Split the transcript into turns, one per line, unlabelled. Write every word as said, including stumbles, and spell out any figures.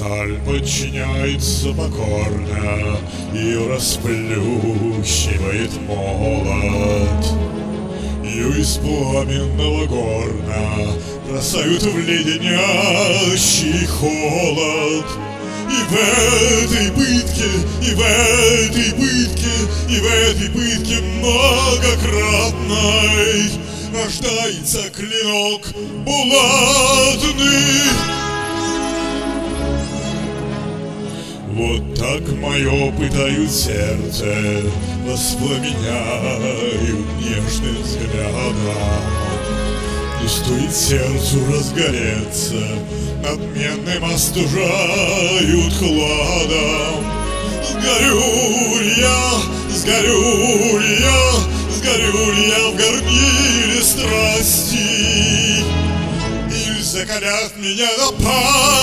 Сталь подчиняется покорно, ее расплющивает молот. Ее из пламенного горна бросают в леденящий холод. И в этой пытке, и в этой пытке, и в этой пытке многократной рождается клинок булатный. Вот так мое пытают сердце, воспламеняют нежным взглядом. И стоит сердцу разгореться, надменным остужают хладом. Сгорю я, сгорю я, сгорю я в горниле страсти, или закалят меня до памяти.